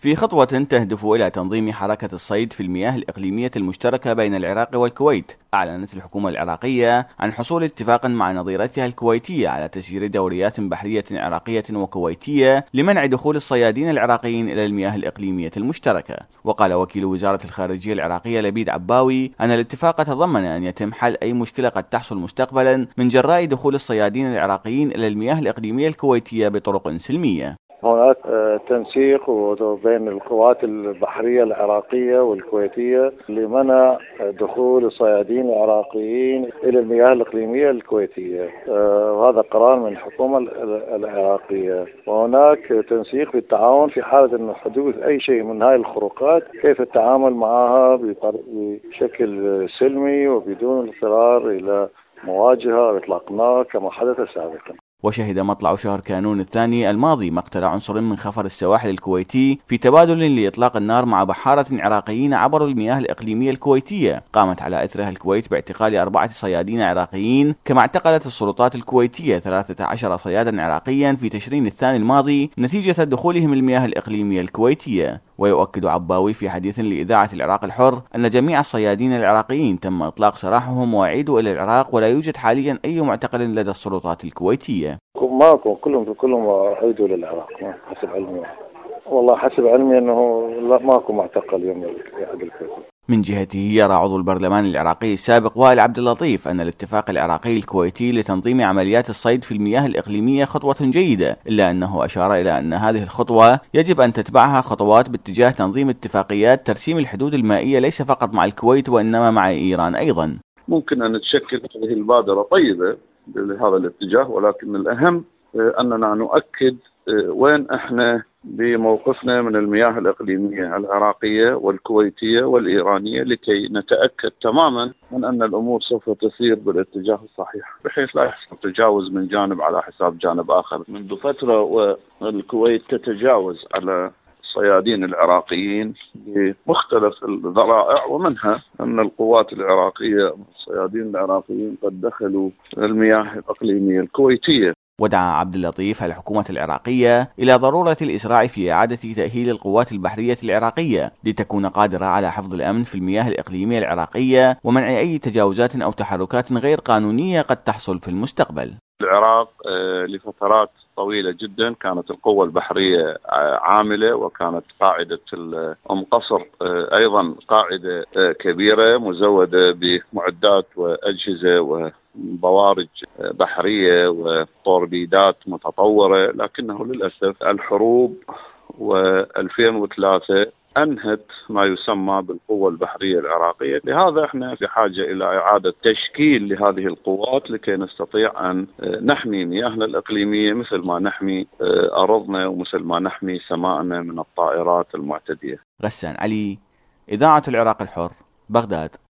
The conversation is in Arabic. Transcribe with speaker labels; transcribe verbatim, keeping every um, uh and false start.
Speaker 1: في خطوة تهدف إلى تنظيم حركة الصيد في المياه الإقليمية المشتركة بين العراق والكويت، أعلنت الحكومة العراقية عن حصول اتفاق مع نظيرتها الكويتية على تسيير دوريات بحرية عراقية وكويتية لمنع دخول الصيادين العراقيين إلى المياه الإقليمية المشتركة. وقال وكيل وزارة الخارجية العراقية لبيد عباوي أن الاتفاق تضمن أن يتم حل أي مشكلة قد تحصل مستقبلا من جراء دخول الصيادين العراقيين إلى المياه الإقليمية الكويتية بطرق سلمية.
Speaker 2: هناك تنسيق بين القوات البحرية العراقية والكويتية لمنع دخول الصيادين العراقيين إلى المياه الإقليمية الكويتية، وهذا قرار من الحكومة العراقية. وهناك تنسيق بالتعاون في حالة أن حدوث أي شيء من هذه الخروقات كيف التعامل معها بشكل سلمي وبدون اضطرار إلى مواجهة أو إطلاق نار كما حدث سابقا.
Speaker 1: وشهد مطلع شهر كانون الثاني الماضي مقتل عنصر من خفر السواحل الكويتي في تبادل لإطلاق النار مع بحارة عراقيين عبر المياه الإقليمية الكويتية، قامت على إثرها الكويت باعتقال أربعة صيادين عراقيين، كما اعتقلت السلطات الكويتية ثلاثة عشر صيادا عراقيا في تشرين الثاني الماضي نتيجة دخولهم المياه الإقليمية الكويتية. ويؤكد عباوي في حديث لإذاعة العراق الحر أن جميع الصيادين العراقيين تم إطلاق سراحهم وأعيدوا إلى العراق، ولا يوجد حاليا أي معتقل لدى السلطات الكويتية.
Speaker 2: ماكو، كلهم كلهم أعيدوا للعراق حسب علمي. والله حسب علمي أنه لا ماكو معتقل يوم الكويت.
Speaker 1: من جهته يرى عضو البرلمان العراقي السابق وائل عبد اللطيف أن الاتفاق العراقي الكويتي لتنظيم عمليات الصيد في المياه الإقليمية خطوة جيدة، إلا أنه أشار إلى أن هذه الخطوة يجب أن تتبعها خطوات باتجاه تنظيم اتفاقيات ترسيم الحدود المائية ليس فقط مع الكويت وإنما مع إيران أيضا.
Speaker 3: ممكن أن تشكل هذه البادرة طيبة لهذا الاتجاه، ولكن الأهم أننا نؤكد وين احنا بموقفنا من المياه الإقليمية العراقية والكويتية والإيرانية، لكي نتأكد تماما من أن الأمور سوف تسير بالاتجاه الصحيح بحيث لا يحصل تجاوز من جانب على حساب جانب آخر. منذ فترة والكويت تتجاوز على الصيادين العراقيين بمختلف الذرائع، ومنها أن القوات العراقية الصيادين العراقيين قد دخلوا المياه الإقليمية الكويتية.
Speaker 1: ودعا عبد اللطيف الحكومة العراقية إلى ضرورة الإسراع في إعادة تأهيل القوات البحرية العراقية لتكون قادرة على حفظ الأمن في المياه الإقليمية العراقية ومنع أي تجاوزات أو تحركات غير قانونية قد تحصل في المستقبل.
Speaker 3: العراق لفترات طويلة جدا كانت القوة البحرية عاملة، وكانت قاعدة أم قصر أيضا قاعدة كبيرة مزودة بمعدات وأجهزة وبوارج بحرية وطوربيدات متطورة، لكنه للأسف الحروب وألفين وثلاثة أنهت ما يسمى بالقوة البحرية العراقية. لهذا احنا في حاجة إلى إعادة تشكيل لهذه القوات لكي نستطيع أن نحمي مياهنا الإقليمية مثل ما نحمي أرضنا ومثل ما نحمي سماءنا من الطائرات المعتدية.
Speaker 1: غسان علي، إذاعة العراق الحر، بغداد.